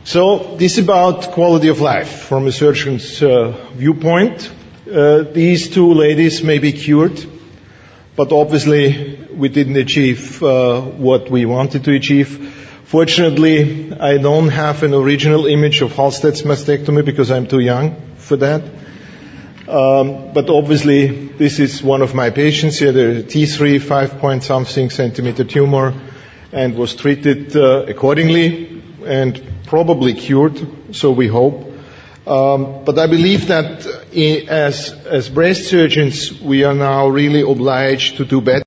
So this is about quality of life from a surgeon's viewpoint. These two ladies may be cured, but obviously we didn't achieve what we wanted to achieve. Fortunately, I don't have an original image of Hallstatt's mastectomy because I'm too young for that. But obviously, this is one of my patients here, the T3, 5-point-something centimeter tumor, and was treated accordingly and probably cured, so we hope. But I believe that as breast surgeons, we are now really obliged to do better.